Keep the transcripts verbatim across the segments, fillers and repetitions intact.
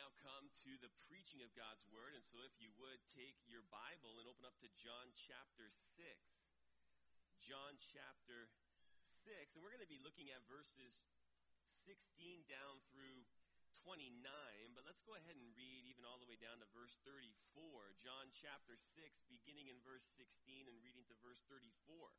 now come to the preaching of God's Word. And so if you would take your Bible and open up to John chapter six. John chapter six. And we're going to be looking at verses sixteen down through twenty-nine. But let's go ahead and read even all the way down to verse thirty-four. John chapter six, beginning in verse sixteen and reading to verse thirty-four.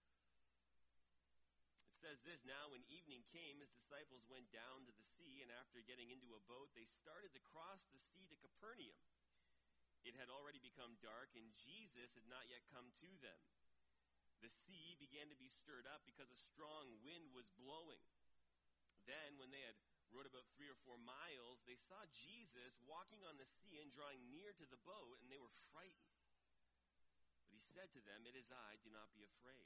Says this, "Now when evening came, his disciples went down to the sea, and after getting into a boat, they started to cross the sea to Capernaum. It had already become dark, and Jesus had not yet come to them. The sea began to be stirred up because a strong wind was blowing. Then, when they had rowed about three or four miles, they saw Jesus walking on the sea and drawing near to the boat, and they were frightened. But he said to them, 'It is I, do not be afraid.'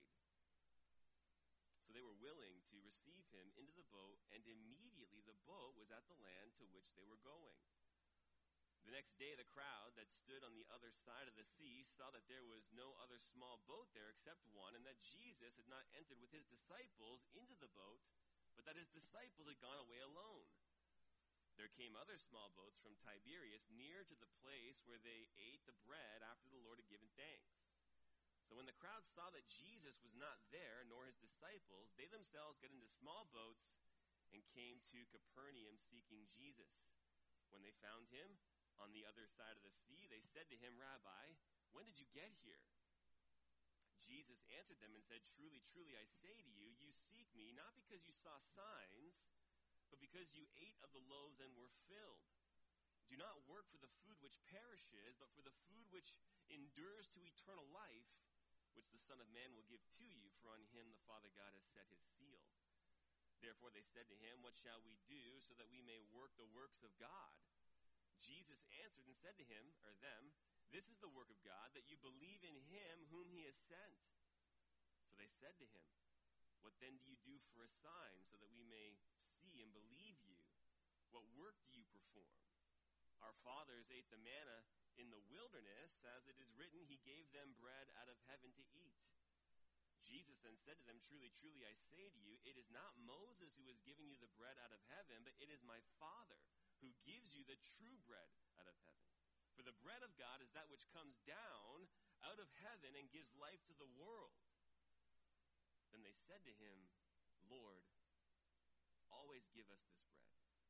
So they were willing to receive him into the boat, and immediately the boat was at the land to which they were going. The next day the crowd that stood on the other side of the sea saw that there was no other small boat there except one, and that Jesus had not entered with his disciples into the boat, but that his disciples had gone away alone. There came other small boats from Tiberias near to the place where they ate the bread after the Lord had given thanks. So when the crowd saw that Jesus was not there, nor his disciples, they themselves got into small boats and came to Capernaum seeking Jesus. When they found him on the other side of the sea, they said to him, 'Rabbi, when did you get here?' Jesus answered them and said, 'Truly, truly, I say to you, you seek me not because you saw signs, but because you ate of the loaves and were filled. Do not work for the food which perishes, but for the food which endures to eternal life, which the Son of Man will give to you, for on him the Father God has set his seal.' Therefore they said to him, 'What shall we do so that we may work the works of God?' Jesus answered and said to him, or them, 'This is the work of God, that you believe in him whom he has sent.' So they said to him, 'What then do you do for a sign, so that we may see and believe you? What work do you perform? Our fathers ate the manna in the wilderness, as it is written, he gave them bread out of heaven to eat.' Jesus then said to them, 'Truly, truly, I say to you, it is not Moses who has given you the bread out of heaven, but it is my Father who gives you the true bread out of heaven. For the bread of God is that which comes down out of heaven and gives life to the world.' Then they said to him, 'Lord, always give us this bread.'"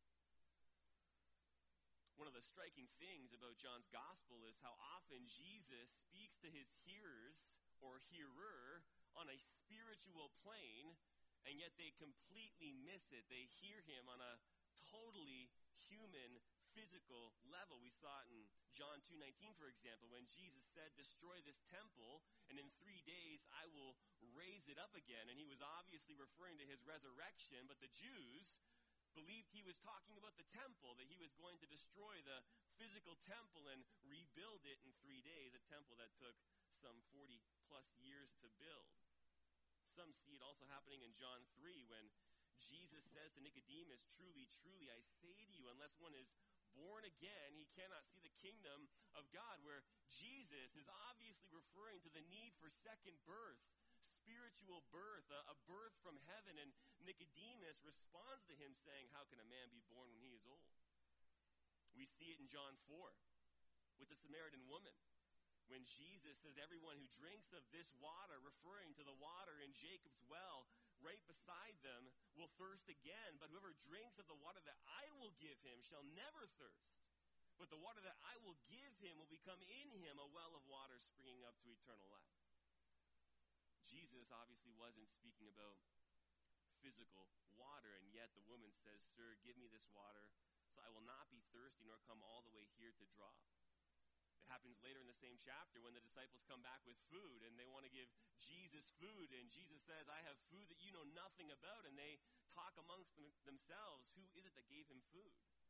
One of the striking things about John's gospel is how often Jesus speaks to his hearers or hearer on a spiritual plane, and yet they completely miss it. They hear him on a totally human, physical level. We saw it in John two nineteen, for example, when Jesus said, "Destroy this temple, and in three days I will raise it up again." And he was obviously referring to his resurrection, but the Jews believed he was talking about the temple, that he was going to destroy the physical temple and rebuild it in three days, a temple that took some forty plus years to build. Some see it also happening in John three when Jesus says to Nicodemus, "Truly, truly, I say to you, unless one is born again, he cannot see the kingdom of God," where Jesus is obviously referring to the need for second birth, spiritual birth, a, a birth from heaven, and Nicodemus responds to him saying, "How can a man be born when he is old?" We see it in John four with the Samaritan woman, when Jesus says, "Everyone who drinks of this water," referring to the water in Jacob's well right beside them, "will thirst again, but whoever drinks of the water that I will give him shall never thirst. But the water that I will give him will become in him a well of water springing up to eternal life." Jesus obviously wasn't speaking about physical water, and yet the woman says, "Sir, give me this water, so I will not be thirsty nor come all the way here to draw." It happens later in the same chapter when the disciples come back with food, and they want to give Jesus food, and Jesus says, "I have food that you know nothing about," and they talk amongst them, themselves, who is it that gave him food?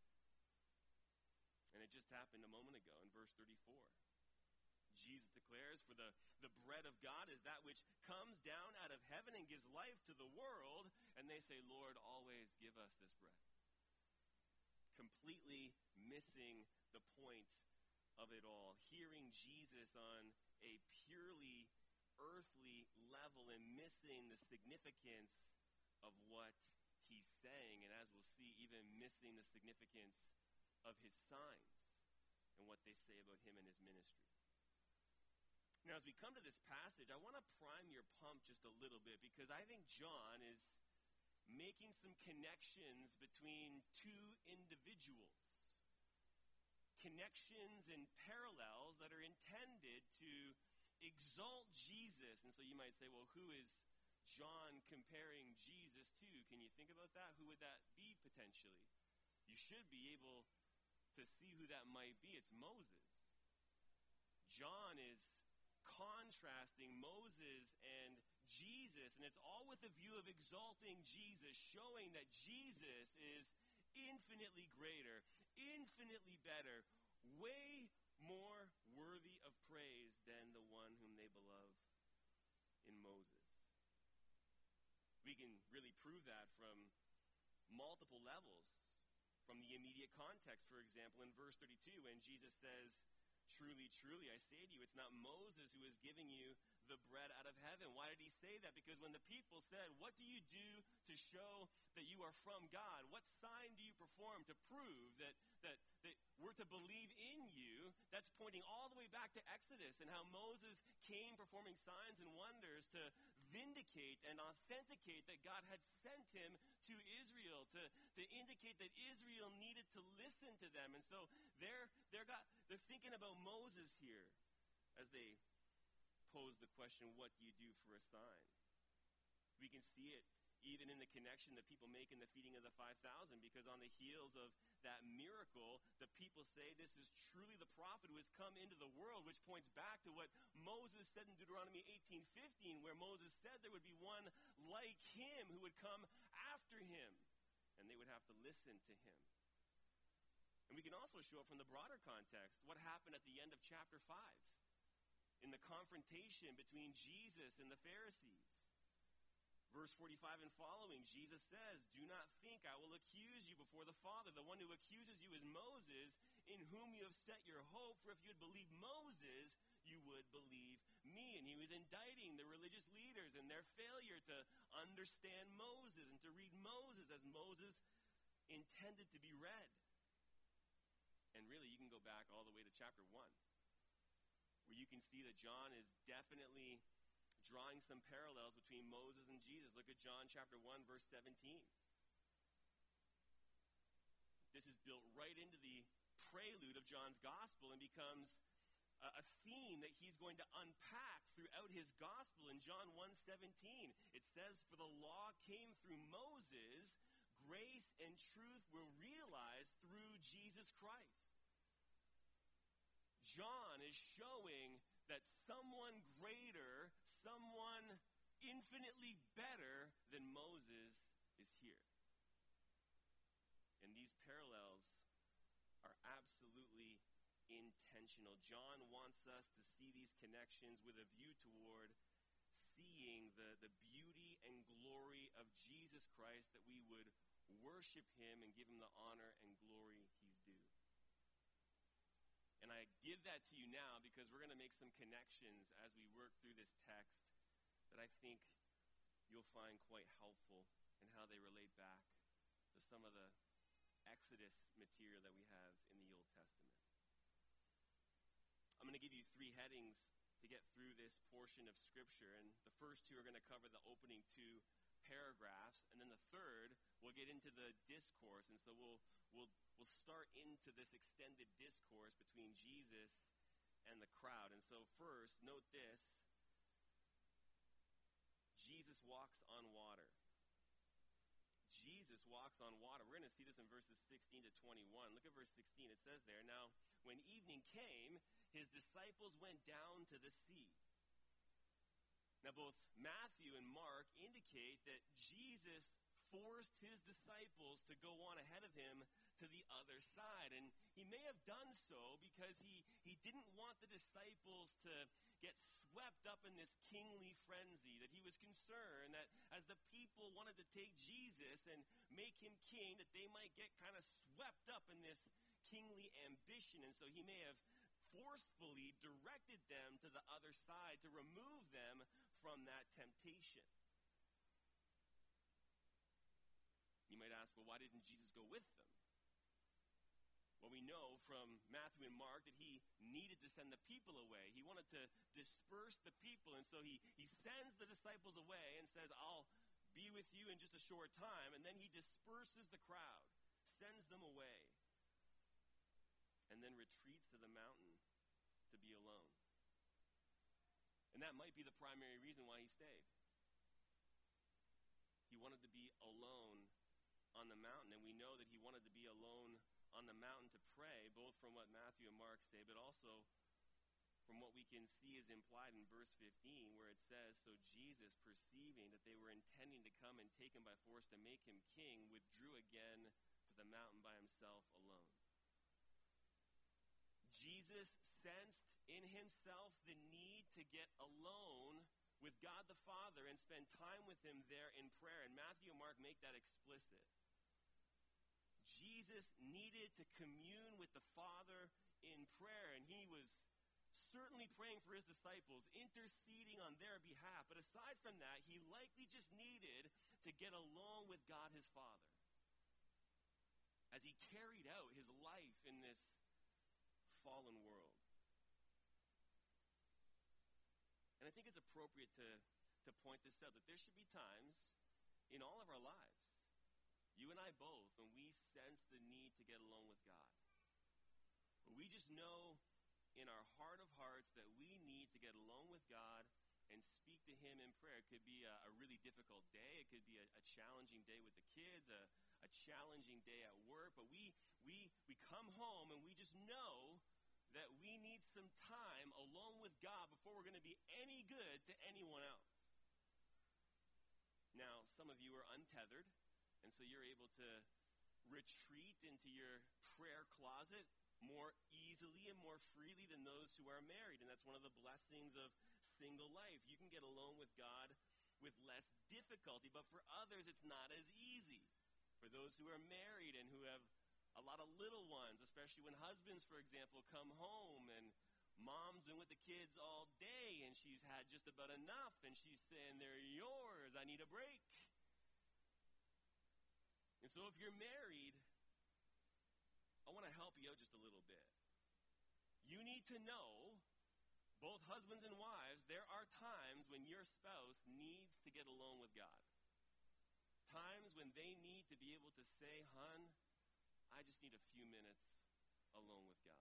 And it just happened a moment ago in verse thirty-four. Jesus declares, "For the, the bread of God is that which comes down out of heaven and gives life to the world." And they say, "Lord, always give us this bread." Completely missing the point of it all. Hearing Jesus on a purely earthly level and missing the significance of what he's saying. And as we'll see, even missing the significance of his sign. what they say about him and his ministry. Now, as we come to this passage, I want to prime your pump just a little bit, because I think John is making some connections between two individuals. Connections and parallels that are intended to exalt Jesus. And so you might say, well, who is John comparing Jesus to? Can you think about that? Who would that be potentially? You should be able to see who that might be. It's Moses. John is contrasting Moses and Jesus, and it's all with the view of exalting Jesus, showing that Jesus is infinitely greater, infinitely better, way more worthy of praise than the one whom they beloved in Moses. We can really prove that from multiple levels. From the immediate context, for example, in verse thirty-two, when Jesus says, "Truly, truly, I say to you, it's not Moses who is giving you the bread out of heaven." Why did he say that? Because when the people said, "What do you do to show that you are from God? What sign do you perform to prove that, that, that we're to believe in you?" That's pointing all the way back to Exodus and how Moses came performing signs and wonders to vindicate and authenticate that God had sent him to Israel, to, to indicate that Israel needed to listen to them. And so they're, they're, got, they're thinking about Moses here as they pose the question, what do you do for a sign? We can see it even in the connection that people make in the feeding of the five thousand, because on the heels of that miracle, the people say this is truly the prophet who has come into the world, which points back to what Moses said in Deuteronomy eighteen fifteen, where Moses said there would be one like him who would come after him, and they would have to listen to him. And we can also show it from the broader context, what happened at the end of chapter five, in the confrontation between Jesus and the Pharisees. Verse forty-five and following, Jesus says, "Do not think I will accuse you before the Father. The one who accuses you is Moses, in whom you have set your hope. For if you had believed Moses, you would believe me." And he was indicting the religious leaders and their failure to understand Moses and to read Moses as Moses intended to be read. And really, you can go back all the way to chapter one, where you can see that John is definitely drawing some parallels between Moses and Jesus. Look at John chapter one, verse seventeen. This is built right into the prelude of John's gospel and becomes a, a theme that he's going to unpack throughout his gospel. In John one seventeen, it says, "For the law came through Moses, grace and truth were realized through Jesus Christ." John is showing that someone greater, someone infinitely better than Moses is here. And these parallels are absolutely intentional. John wants us to see these connections with a view toward seeing the, the beauty and glory of Jesus Christ, that we would worship him and give him the honor and glory he's due. And I give that to you now because we're going to make some connections as we work through this text that I think you'll find quite helpful in how they relate back to some of the Exodus material that we have in the Old Testament. I'm going to give you three headings to get through this portion of Scripture, and the first two are going to cover the opening two paragraphs, and then the third we'll get into the discourse. And so we'll we'll we'll start into this extended discourse between Jesus and the crowd. And so first, note this: Jesus walks on water. Jesus walks on water. We're going to see this in verses sixteen to twenty-one. Look at verse sixteen. It says there, "Now, when evening came, his disciples went down to the sea." Now, both Matthew and Mark indicate that Jesus forced his disciples to go on ahead of him to the other side. And he may have done so because he, he didn't want the disciples to get swept up in this kingly frenzy, that he was concerned that as the people wanted to take Jesus and make him king, that they might get kind of swept up in this kingly ambition. And so he may have forcefully directed them to the other side to remove them from that temptation. You might ask, well, why didn't Jesus go with them? Well, we know from Matthew and Mark that he needed to send the people away. He wanted to disperse the people, and so he, he sends the disciples away and says, I'll be with you in just a short time, and then he disperses the crowd, sends them away, and then retreats to the mountain to be alone. And that might be the primary reason why he stayed. He wanted to be alone on the mountain, and we know that he wanted to be alone on the mountain to pray, both from what Matthew and Mark say, but also from what we can see is implied in verse fifteen, where it says, so Jesus, perceiving that they were intending to come and take him by force to make him king, withdrew again to the mountain by himself alone. Jesus sensed in himself the need to get alone with God the Father and spend time with him there in prayer. And Matthew and Mark make that explicit. Jesus needed to commune with the Father in prayer, and he was certainly praying for his disciples, interceding on their behalf. But aside from that, he likely just needed to get along with God his Father as he carried out his life in this fallen world. And I think it's appropriate to, to point this out, that there should be times in all of our lives, you and I both, when we sense the need to get alone with God. When we just know in our heart of hearts that we need to get alone with God and speak to him in prayer. It could be a, a really difficult day. It could be a, a challenging day with the kids, a, a challenging day at work. But we, we, we come home and we just know that we need some time alone with God before we're going to be any good to anyone else. Now, some of you are untethered, and so you're able to retreat into your prayer closet more easily and more freely than those who are married. And that's one of the blessings of single life. You can get alone with God with less difficulty, but for others, it's not as easy. For those who are married and who have a lot of little ones, especially when husbands, for example, come home and mom's been with the kids all day and she's had just about enough and she's saying, they're yours, I need a break. And so if you're married, I want to help you out just a little bit. You need to know, both husbands and wives, there are times when your spouse needs to get alone with God. Times when they need to be able to say, hon, I just need a few minutes alone with God.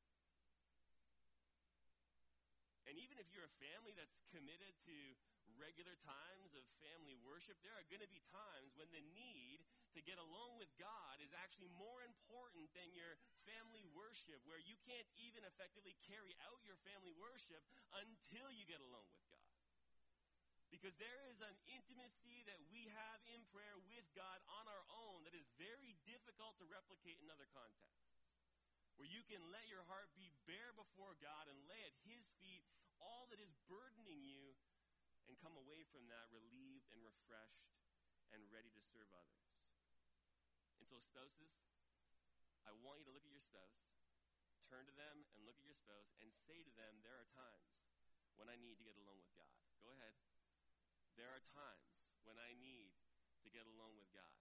And even if you're a family that's committed to regular times of family worship, there are going to be times when the need to get alone with God is actually more important than your family worship, where you can't even effectively carry out your family worship until you get alone with God. Because there is an intimacy that we have in prayer with God on our own that is very difficult to replicate in other contexts, where you can let your heart be bare before God and lay at his feet all that is burdening you and come away from that relieved and refreshed and ready to serve others. And so spouses, I want you to look at your spouse, turn to them and look at your spouse and say to them, there are times when I need to get alone with God. Go ahead. There are times when I need to get alone with God.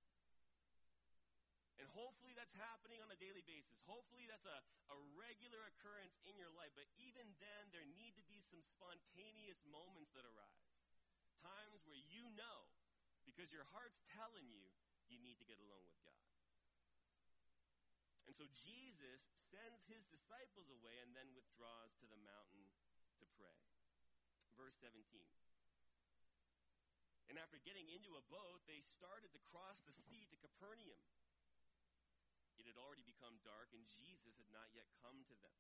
And hopefully that's happening on a daily basis. Hopefully that's a, a regular occurrence in your life. But even then, there need to be some spontaneous moments that arise. Times where you know, because your heart's telling you, you need to get alone with God. And so Jesus sends his disciples away and then withdraws to the mountain to pray. Verse seventeen. And after getting into a boat, they started to cross the sea to Capernaum. It had already become dark, and Jesus had not yet come to them.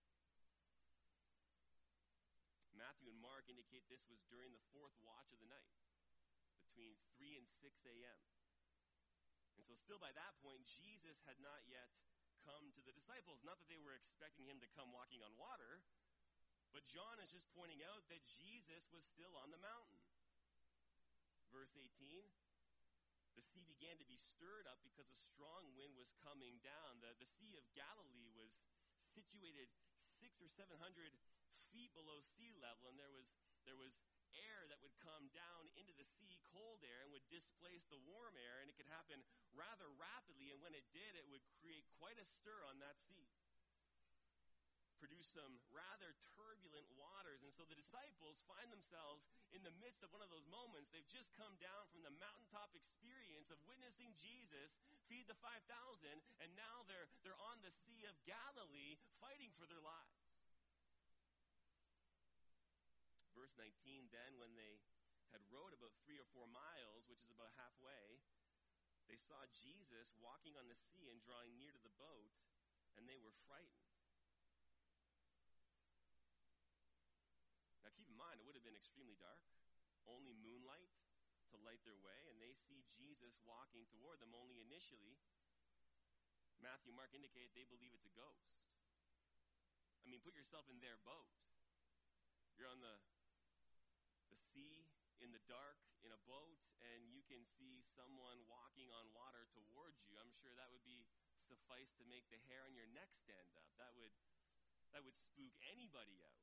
Matthew and Mark indicate this was during the fourth watch of the night, between three and six a.m. And so still by that point, Jesus had not yet come to the disciples. Not that they were expecting him to come walking on water, but John is just pointing out that Jesus was still on the mountain. Verse eighteen, the sea began to be stirred up because a strong wind was coming down. The, the Sea of Galilee was situated six or seven hundred feet below sea level, and there was there was air that would come down into the sea, cold air, and would displace the warm air, and it could happen rather rapidly, and when it did, it would create quite a stir on that sea. some rather turbulent waters. And so the disciples find themselves in the midst of one of those moments. They've just come down from the mountaintop experience of witnessing Jesus feed the five thousand, and now they're, they're on the Sea of Galilee fighting for their lives. Verse nineteen, then when they had rowed about three or four miles, which is about halfway, they saw Jesus walking on the sea and drawing near to the boat, and they were frightened. Now keep in mind, it would have been extremely dark, only moonlight to light their way, and they see Jesus walking toward them only initially. Matthew, Mark indicate they believe it's a ghost. I mean, put yourself in their boat. You're on the, the sea, in the dark, in a boat, and you can see someone walking on water towards you. I'm sure that would be suffice to make the hair on your neck stand up. That would that would spook anybody out.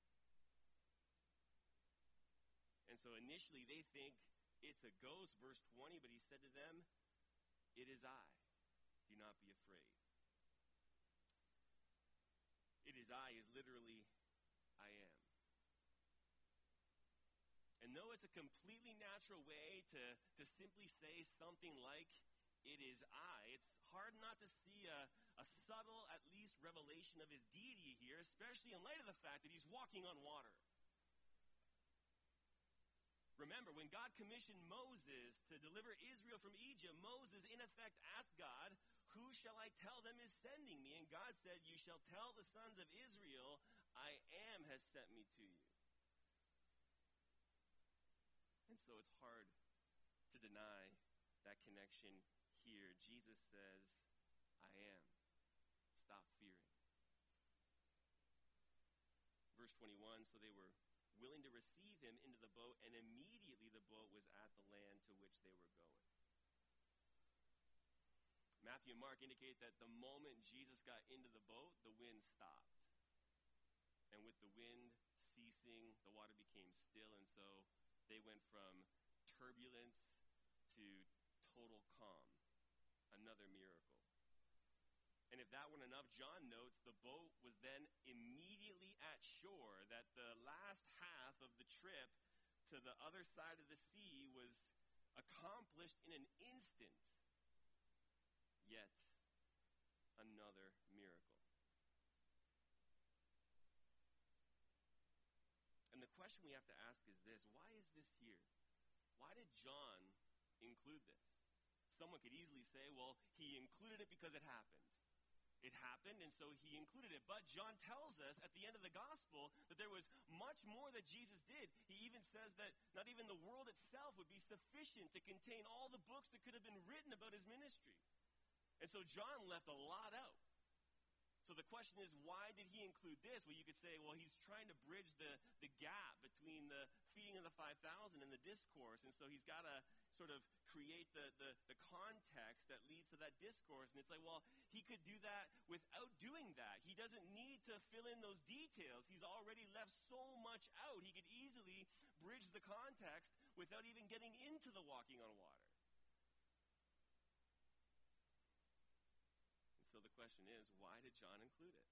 And so initially they think it's a ghost, verse twenty, but he said to them, "It is I. Do not be afraid." It is I is literally I am. And though it's a completely natural way to, to simply say something like, "It is I," it's hard not to see a, a subtle, at least, revelation of his deity here, especially in light of the fact that he's walking on water. Remember, when God commissioned Moses to deliver Israel from Egypt, Moses, in effect, asked God, "Who shall I tell them is sending me?" And God said, "You shall tell the sons of Israel, I am has sent me to you." And so it's hard to deny that connection here. Jesus says, "I am. Stop fearing." Verse twenty-one, so they were willing to receive him into the boat, and immediately the boat was at the land to which they were going. Matthew and Mark indicate that the moment Jesus got into the boat, the wind stopped. And with the wind ceasing, the water became still, and so they went from turbulence to total calm. Another miracle. And if that weren't enough, John notes the boat was then immediately at shore, that the last half of the trip to the other side of the sea was accomplished in an instant. Yet another miracle. And the question we have to ask is this: why is this here? Why did John include this? Someone could easily say, well, he included it because it happened. It happened, and so he included it. But John tells us at the end of the gospel that there was much more that Jesus did. He even says that not even the world itself would be sufficient to contain all the books that could have been written about his ministry. And so John left a lot out. So the question is, why did he include this? Well, you could say, well, he's trying to bridge the, the gap between the feeding of the five thousand and the discourse. And so he's got to sort of create the, the, the context that leads to that discourse. And it's like, well, he could do that without doing that. He doesn't need to fill in those details. He's already left so much out. He could easily bridge the context without even getting into the walking on water. So the question is, why did John include it?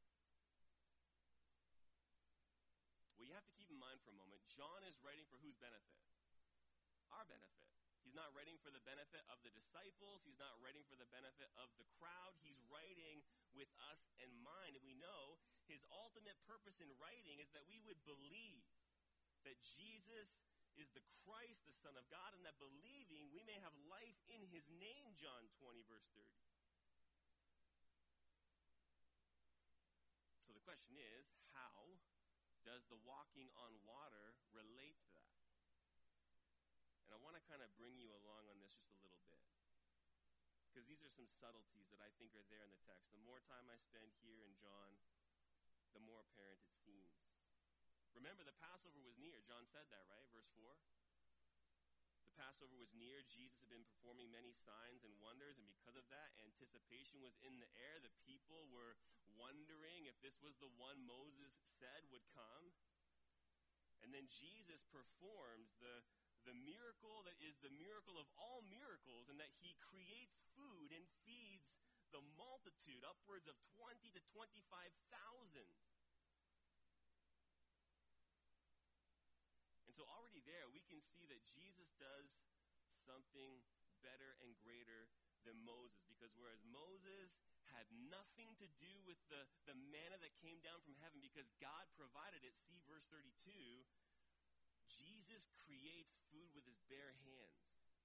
Well, you have to keep in mind for a moment, John is writing for whose benefit? Our benefit. He's not writing for the benefit of the disciples. He's not writing for the benefit of the crowd. He's writing with us in mind. And we know his ultimate purpose in writing is that we would believe that Jesus is the Christ, the Son of God, and that believing we may have life in his name, John twenty, verse thirty. So the question is, how does the walking on water relate to that? And I want to kind of bring you along on this just a little bit, because these are some subtleties that I think are there in the text. The more time I spend here in John, the more apparent it seems. Remember, the Passover was near. John said that, right? Verse four. The Passover was near. Jesus had been performing many signs and wonders, and because of that, anticipation was in the air. The people were wondering if this was the one Moses said would come. And then Jesus performs the, the miracle that is the miracle of all miracles, and that he creates food and feeds the multitude, upwards of twenty to twenty-five thousand. so already there, we can see that Jesus does something better and greater than Moses. Because whereas Moses had nothing to do with the, the manna that came down from heaven because God provided it, see verse thirty-two, Jesus creates food with his bare hands.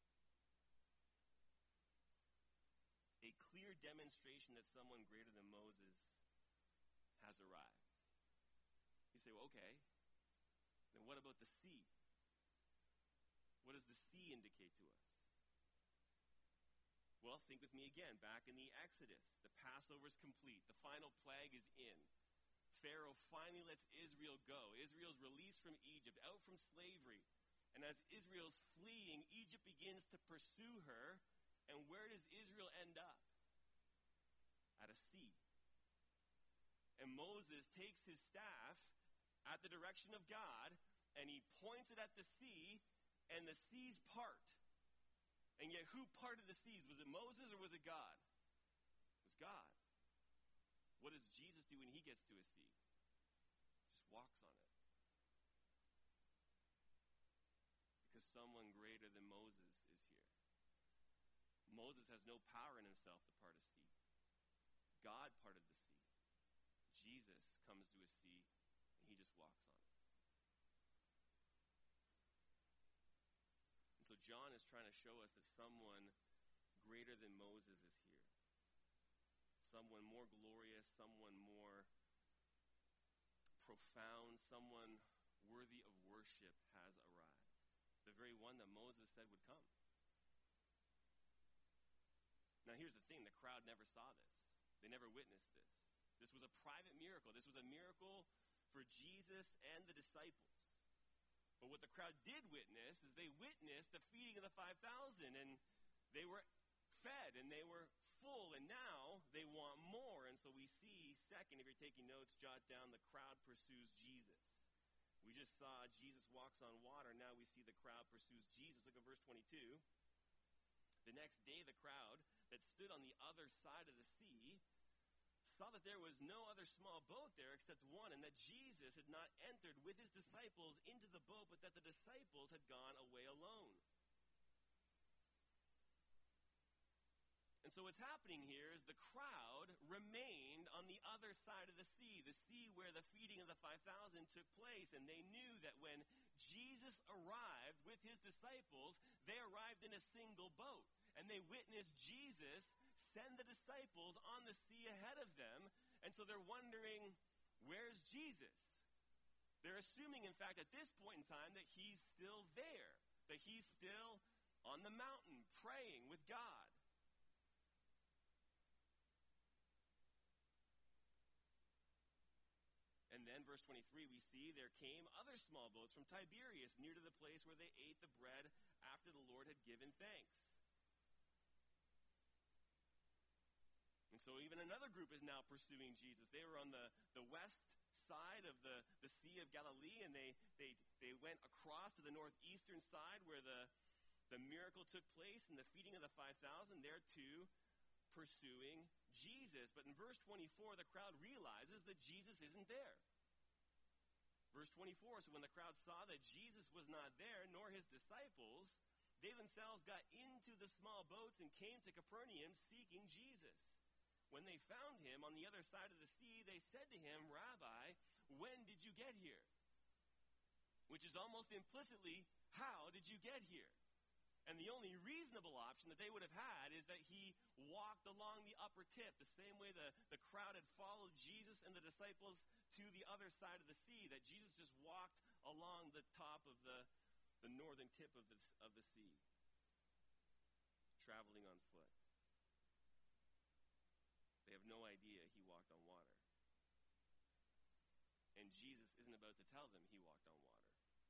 A clear demonstration that someone greater than Moses has arrived. You say, well, okay, then what about the sea? What does the sea indicate to us? Well, think with me again, back in the Exodus. The Passover is complete. The final plague is in. Pharaoh finally lets Israel go. Israel's released from Egypt, out from slavery. And as Israel's fleeing, Egypt begins to pursue her. And where does Israel end up? At a sea. And Moses takes his staff at the direction of God, and he points it at the sea, and the seas part. And yet who parted the seas? Was it Moses or was it God? It was God. What does Jesus do when he gets to a sea? Just walks on it. Because someone greater than Moses is here. Moses has no power in himself to part a sea. God parted the sea. Jesus comes to a sea, and he just walks on it. And so John is trying to show us that someone greater than Moses is here. Someone more glorious, someone more profound, someone worthy of worship has arrived. The very one that Moses said would come. Now here's the thing, the crowd never saw this. They never witnessed this. This was a private miracle. This was a miracle for Jesus and the disciples. But what the crowd did witness is they witnessed the feeding of the five thousand, and they were fed, and they were full, and now they want more. And so we see, second, if you're taking notes, jot down, the crowd pursues Jesus. We just saw Jesus walks on water. Now we see the crowd pursues Jesus. Look at verse twenty-two. The next day, the crowd that stood on the other side of the sea saw that there was no other small boat there except one, and that Jesus had not entered with his disciples into the boat, but that the disciples had gone away alone. And so what's happening here is the crowd remained on the other side of the sea, the sea where the feeding of the five thousand took place, and they knew that when Jesus arrived with his disciples, they arrived in a single boat, and they witnessed Jesus send the disciples on the sea ahead of them, and so they're wondering, where's Jesus? They're assuming, in fact, at this point in time that he's still there, that he's still on the mountain praying with God. And then, verse twenty-three, we see there came other small boats from Tiberias near to the place where they ate the bread after the Lord had given thanks. And so even another group is now pursuing Jesus. They were on the, the west side of the, the Sea of Galilee, and they, they, they went across to the northeastern side where the, the miracle took place and the feeding of the five thousand, there too pursuing Jesus. But in verse twenty-four, the crowd realizes that Jesus isn't there. Verse twenty-four, so when the crowd saw that Jesus was not there, nor his disciples, they themselves got into the small boats and came to Capernaum seeking Jesus. When they found him on the other side of the sea, they said to him, Rabbi, when did you get here? Which is almost implicitly, how did you get here? And the only reasonable option that they would have had is that he walked along the upper tip, the same way the, the crowd had followed Jesus and the disciples to the other side of the sea, that Jesus just walked along the top of the, the northern tip of the, of the sea, traveling on foot. They have no idea he walked on water. And Jesus isn't about to tell them he walked on water.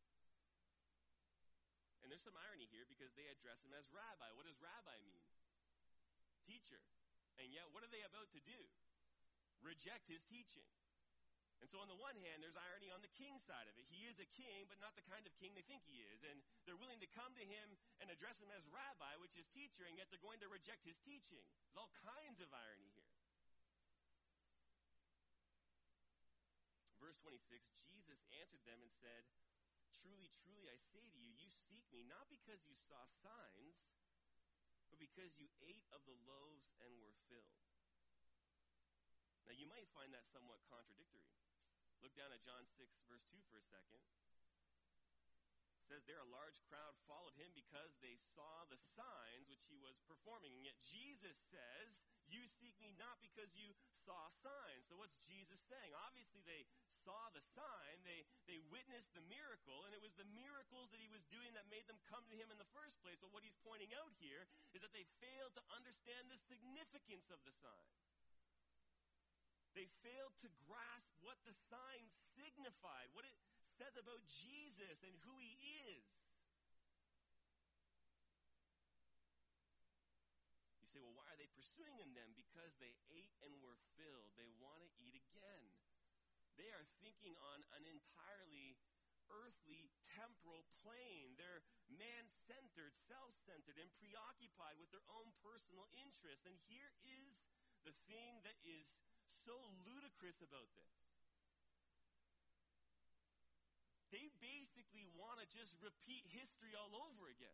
And there's some irony here because they address him as rabbi. What does rabbi mean? Teacher. And yet, what are they about to do? Reject his teaching. And so on the one hand, there's irony on the king side of it. He is a king, but not the kind of king they think he is. And they're willing to come to him and address him as rabbi, which is teacher, and yet they're going to reject his teaching. There's all kinds of irony here. Verse twenty-six, Jesus answered them and said, Truly, truly, I say to you, you seek me not because you saw signs, but because you ate of the loaves and were filled. Now, you might find that somewhat contradictory. Look down at John six, verse two for a second. It says there a large crowd followed him because they saw the signs which he was performing. And yet Jesus says, you seek me not because you saw signs. So what's Jesus saying? Obviously they saw the sign, they, they witnessed the miracle, and it was the miracles that he was doing that made them come to him in the first place. But what he's pointing out here is that they failed to understand the significance of the sign. They failed to grasp what the sign signified, what it says about Jesus and who he is. You say, well, why are they pursuing him then? Because they ate and were filled. They want to eat again. They are thinking on an entirely earthly, temporal plane. They're man-centered, self-centered, and preoccupied with their own personal interests. And here is the thing that is so ludicrous about this. They basically want to just repeat history all over again.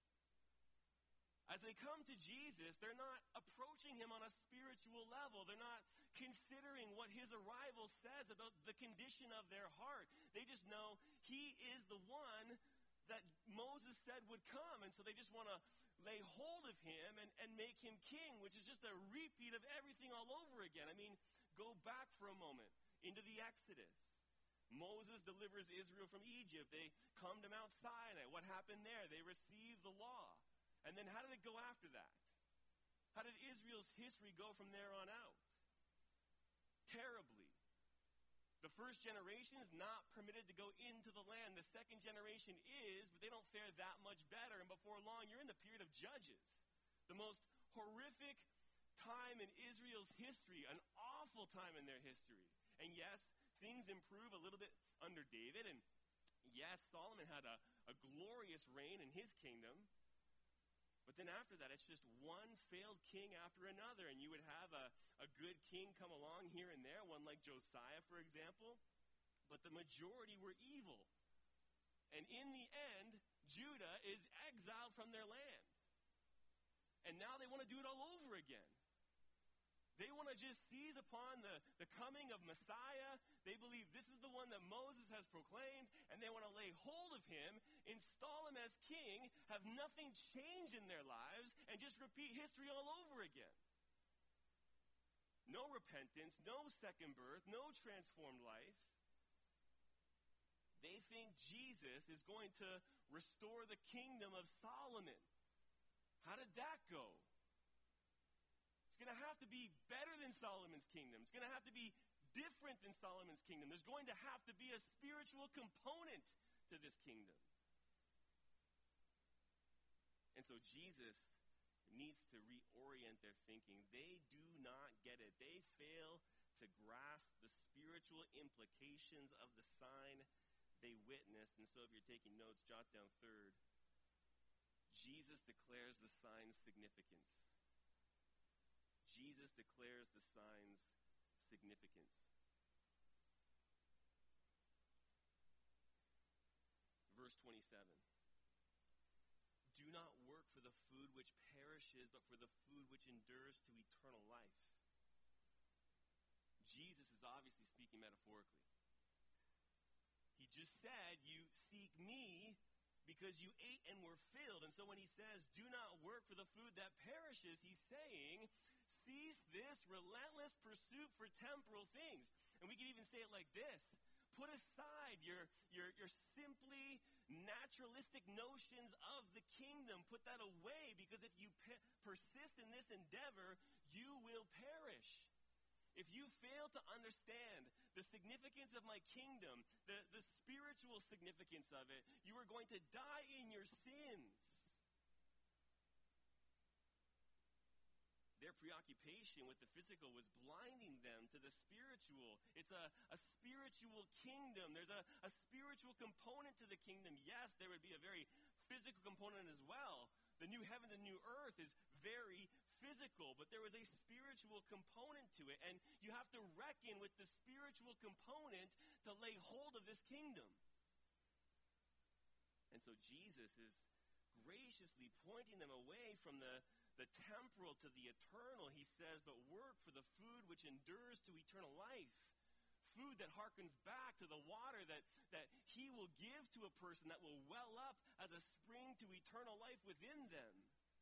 As they come to Jesus, they're not approaching him on a spiritual level. They're not considering what his arrival says about the condition of their heart. They just know he is the one that Moses said would come. And so they just want to lay hold of him and, and make him king, which is just a repeat of everything all over again. I mean, go back for a moment into the Exodus. Moses delivers Israel from Egypt. They come to Mount Sinai. What happened there? They received the law. And then how did it go after that? How did Israel's history go from there on out? Terribly. The first generation is not permitted to go into the land. The second generation is, but they don't fare that much better. And before long, you're in the period of Judges, the most horrific time in Israel's history, an awful time in their history. And yes, things improve a little bit under David. And yes, Solomon had a, a glorious reign in his kingdom. But then after that, it's just one failed king after another. And you would have a, a good king come along here and there, one like Josiah, for example. But the majority were evil. And in the end, Judah is exiled from their land. And now they want to do it all over again. They want to just seize upon the, the coming of Messiah. They believe this is the one that Moses has proclaimed, and they want to lay hold of him, install him as king, have nothing change in their lives, and just repeat history all over again. No repentance, no second birth, no transformed life. They think Jesus is going to restore the kingdom of Solomon. How did that go? It's going to have to be better than Solomon's kingdom. It's going to have to be different than Solomon's kingdom. There's going to have to be a spiritual component to this kingdom. And so Jesus needs to reorient their thinking. They do not get it. They fail to grasp the spiritual implications of the sign they witnessed. And so if you're taking notes, jot down third. Jesus declares the sign's significance. Jesus declares the sign's significance. Verse twenty-seven. Do not work for the food which perishes, but for the food which endures to eternal life. Jesus is obviously speaking metaphorically. He just said, you seek me because you ate and were filled. And so when he says, do not work for the food that perishes, he's saying, cease this relentless pursuit for temporal things. And we can even say it like this. Put aside your, your, your simply naturalistic notions of the kingdom. Put that away, because if you pe- persist in this endeavor, you will perish. If you fail to understand the significance of my kingdom, the, the spiritual significance of it, you are going to die in your sins. Their preoccupation with the physical was blinding them to the spiritual. It's a, a spiritual kingdom. There's a, a spiritual component to the kingdom. Yes, there would be a very physical component as well. The new heavens and new earth is very physical, but there was a spiritual component to it. And you have to reckon with the spiritual component to lay hold of this kingdom. And so Jesus is graciously pointing them away from the, the temporal to the eternal. He says, but work for the food which endures to eternal life. Food that harkens back to the water that, that he will give to a person that will well up as a spring to eternal life within them.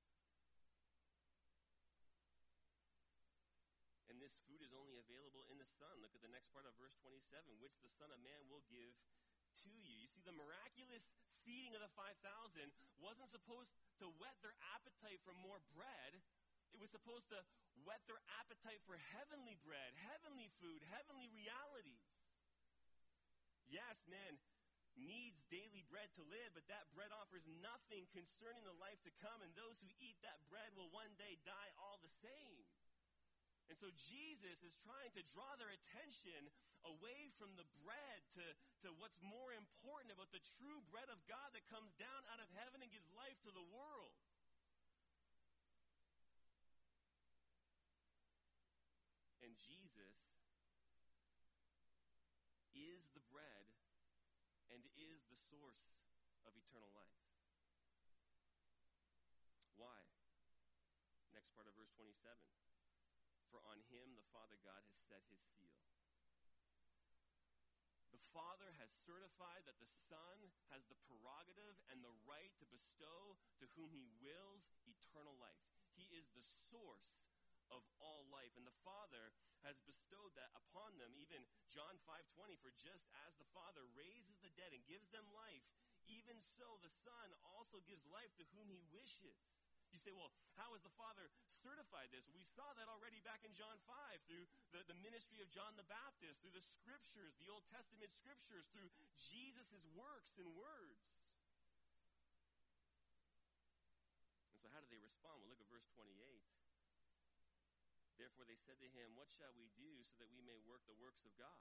And this food is only available in the Son. Look at the next part of verse twenty-seven, which the Son of Man will give to you. You see, the miraculous feeding of the five thousand wasn't supposed to whet their appetite for more bread. It was supposed to whet their appetite for heavenly bread, heavenly food, heavenly realities. Yes, man needs daily bread to live, but that bread offers nothing concerning the life to come, and those who eat that bread will one day die all the same. And so Jesus is trying to draw their attention away from the bread to, to what's more important about the true bread of God that comes down out of heaven and gives life to the world. And Jesus is the bread and is the source of eternal life. Why? Next part of verse twenty-seven. For on him the Father God has set his seal. The Father has certified that the Son has the prerogative and the right to bestow to whom he wills eternal life. He is the source of all life, and the Father has bestowed that upon them. Even John five twenty, for just as the Father raises the dead and gives them life, even so the Son also gives life to whom he wishes. You say, well, how has the Father certified this? We saw that already back in John five through the, the ministry of John the Baptist, through the scriptures, the Old Testament scriptures, through Jesus' works and words. And so how do they respond? Well, look at verse twenty-eight. Therefore they said to him, what shall we do so that we may work the works of God?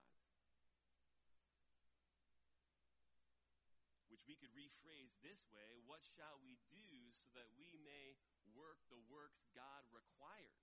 Which we could rephrase this way, what shall we do so that we may work the works God requires?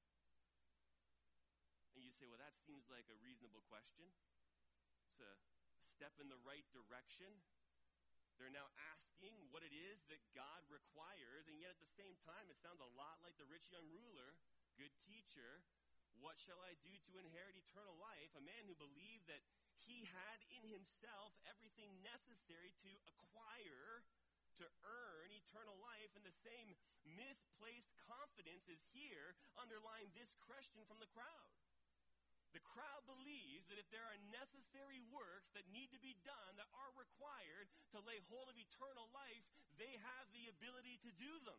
And you say, well, that seems like a reasonable question. It's a step in the right direction. They're now asking what it is that God requires, and yet at the same time, it sounds a lot like the rich young ruler. Good teacher, what shall I do to inherit eternal life? A man who believed that he had in himself everything necessary to acquire, to earn eternal life, and the same misplaced confidence is here underlying this question from the crowd. The crowd believes that if there are necessary works that need to be done, that are required to lay hold of eternal life, they have the ability to do them.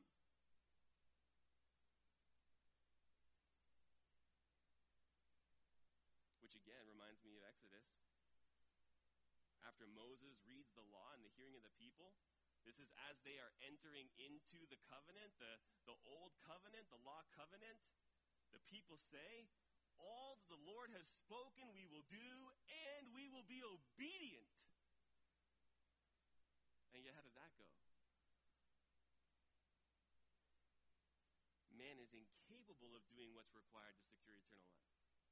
Which again reminds me of Exodus. After Moses reads the law in the hearing of the people, this is as they are entering into the covenant, the, the old covenant, the law covenant, the people say, all that the Lord has spoken we will do, and we will be obedient. And yet, how did that go? Man is incapable of doing what's required to secure eternal life.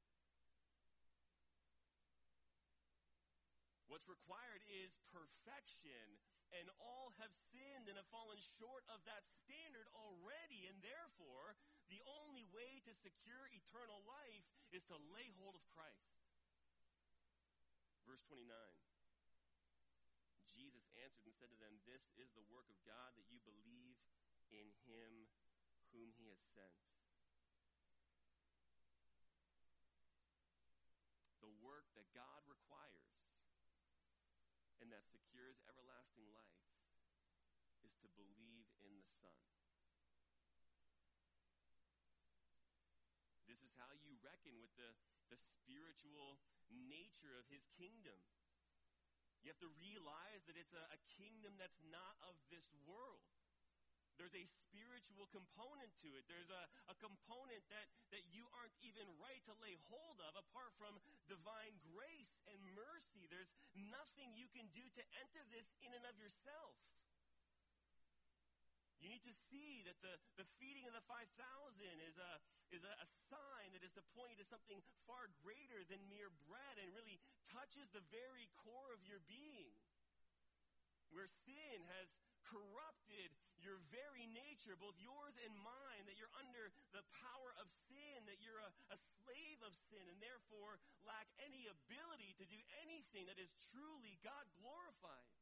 What's required is perfection, and all have sinned and have fallen short of that standard already, and therefore, the only way to secure eternal life is to lay hold of Christ. Verse twenty-nine, Jesus answered and said to them, this is the work of God, that you believe in him whom he has sent. The work that God requires and that secures everlasting life is to believe in the Son. This is how you reckon with the, the spiritual nature of his kingdom. You have to realize that it's a, a kingdom that's not of this world. There's a spiritual component to it. There's a, a component that, that you aren't even right to lay hold of apart from divine grace and mercy. There's nothing you can do to enter this in and of yourself. You need to see that the, the feeding of the five thousand is a is a, a sign that is to point you to something far greater than mere bread and really touches the very core of your being. where sin has corrupted your very nature, both yours and mine, that you're under the power of sin, that you're a, a slave of sin, and therefore lack any ability to do anything that is truly God-glorifying.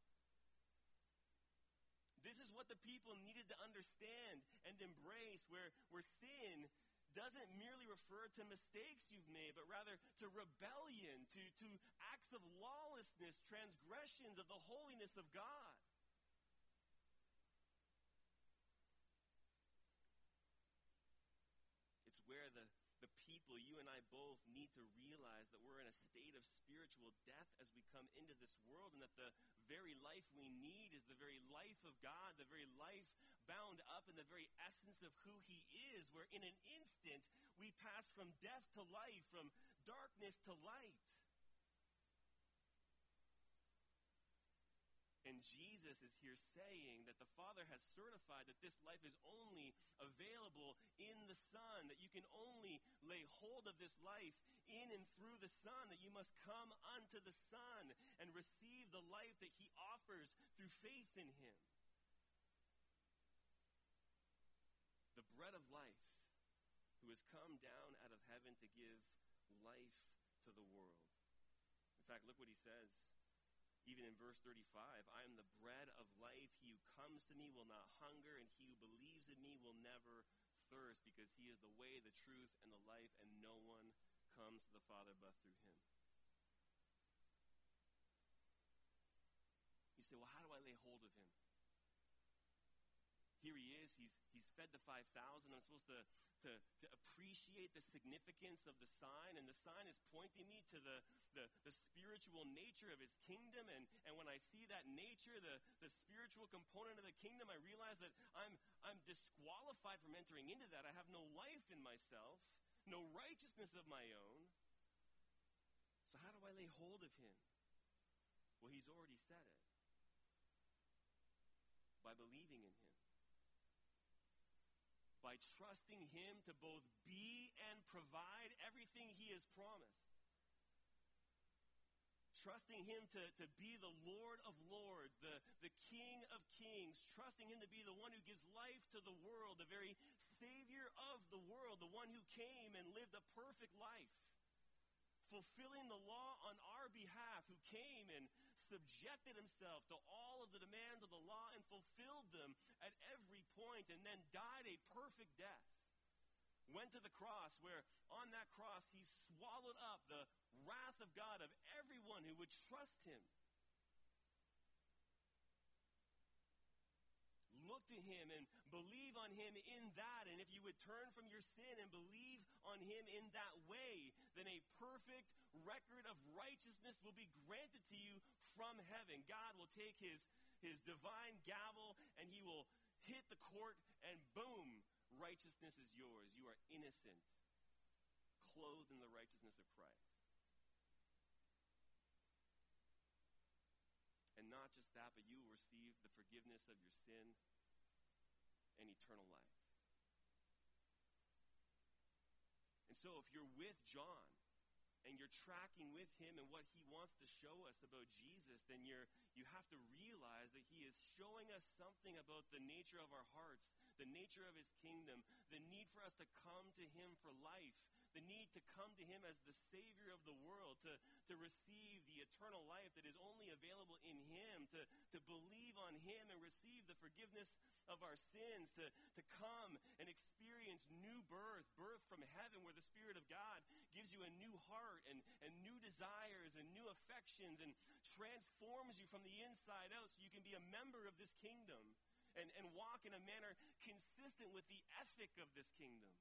This is what the people needed to understand and embrace, where, where sin doesn't merely refer to mistakes you've made, but rather to rebellion, to, to acts of lawlessness, transgressions of the holiness of God. It's where the, the people, you and I both, need to realize that we're in a state of spiritual death as we come into this world, and that the very life we need is the very life of God, the very life bound up in the very essence of who he is, where in an instant we pass from death to life, from darkness to light. And Jesus is here saying that the Father has certified that this life is only available in the Son, that you can only lay hold of this life in and through the Son, that you must come unto the Son and receive the life that he offers through faith in him. The bread of life, who has come down out of heaven to give life to the world. In fact, look what he says. Even in verse thirty-five, I am the bread of life. He who comes to me will not hunger, and he who believes in me will never thirst, because he is the way, the truth, and the life, and no one comes to the Father but through him. You say, well, how do I lay hold of him? Here he is. He's, he's fed the five thousand. I'm supposed to, to, to appreciate the significance of the sign, and the sign is pointing me to the, the, the spiritual nature of his kingdom. And, and when I see that nature, the, the spiritual component of the kingdom, I realize that I'm, I'm disqualified from entering into that. I have no life in myself, no righteousness of my own. So how do I lay hold of him? Well, he's already said it. By believing in him. By trusting him to both be and provide everything he has promised. Trusting him to, to be the Lord of lords, the, the King of kings. Trusting him to be the one who gives life to the world, the very Savior of the world, the one who came and lived a perfect life. Fulfilling the law on our behalf, who came and subjected himself to all of the demands of the law and fulfilled them at every point, and then died a perfect death. Went to the cross, where on that cross he swallowed up the wrath of God of everyone who would trust him. Look to him and believe on him in that, and if you would turn from your sin and believe on him in that way, then a perfect record of righteousness will be granted to you from heaven. God will take his, his divine gavel, and he will hit the court, and boom, righteousness is yours. You are innocent, clothed in the righteousness of Christ. And not just that, but you will receive the forgiveness of your sin and eternal life. And so if you're with John, and you're tracking with him and what he wants to show us about Jesus, then you're, you have to realize that he is showing us something about the nature of our hearts, the nature of his kingdom, the need for us to come to him for life, the need to come to him as the Savior of the world, to, to receive the eternal life that is only available in him, to, to believe on him and receive the forgiveness of our sins, to, to come and experience new birth, birth from heaven, where the Spirit of God gives you a new heart and, and new desires and new affections, and transforms you from the inside out so you can be a member of this kingdom and, and walk in a manner consistent with the ethic of this kingdom.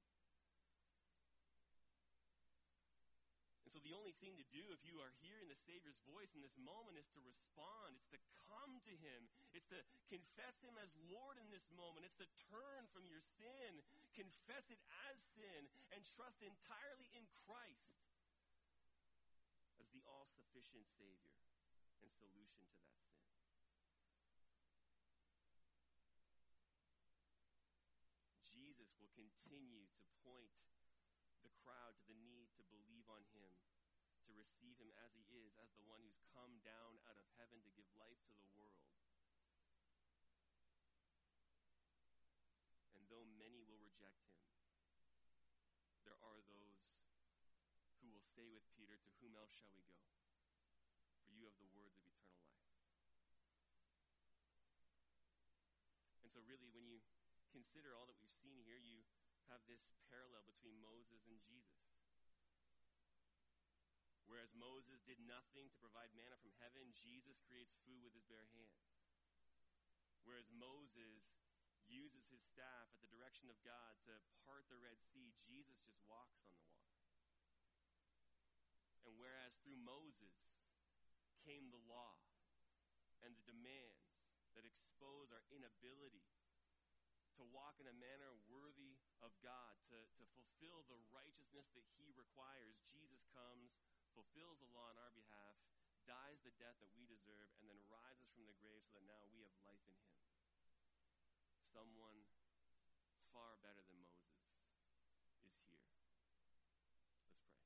And so the only thing to do, if you are hearing the Savior's voice in this moment, is to respond. It's to come to him. It's to confess him as Lord in this moment. It's to turn from your sin, confess it as sin, and trust entirely in Christ as the all-sufficient Savior and solution to that sin. Jesus will continue to point the crowd to the need to believe on him, to receive him as he is, as the one who's come down out of heaven to give life to the world. will say with Peter, to whom else shall we go? For you have the words of eternal life. And so really, when you consider all that we've seen here, you have this parallel between Moses and Jesus. Whereas Moses did nothing to provide manna from heaven, Jesus creates food with his bare hands. Whereas Moses uses his staff at the direction of God to part the Red Sea, Jesus just walks on the water. And whereas through Moses came the law and the demands that expose our inability to walk in a manner worthy of God, to, to fulfill the righteousness that he requires, Jesus comes, fulfills the law on our behalf, dies the death that we deserve, and then rises from the grave so that now we have life in him. Someone far better than Moses is here. Let's pray.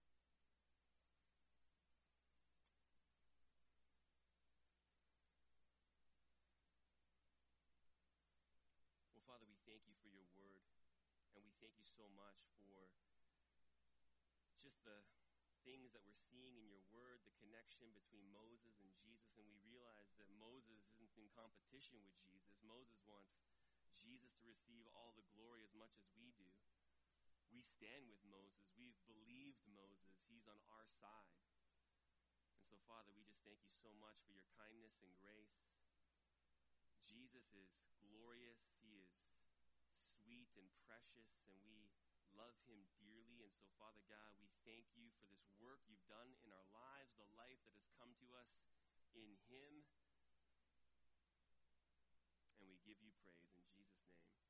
Well, Father, we thank you for your word, and we thank you so much for just the things that we're seeing in your word, the connection between Moses and Jesus, and we realize that Moses isn't in competition with Jesus. Moses wants Jesus to receive all the glory as much as we do. We stand with Moses. We've believed Moses. He's on our side. And so, Father, we just thank you so much for your kindness and grace. Jesus is glorious. He is sweet and precious, and we love him dearly. And so, Father God, we thank you for this work you've done in our lives, the life that has come to us in him. And we give you praise in Jesus' name.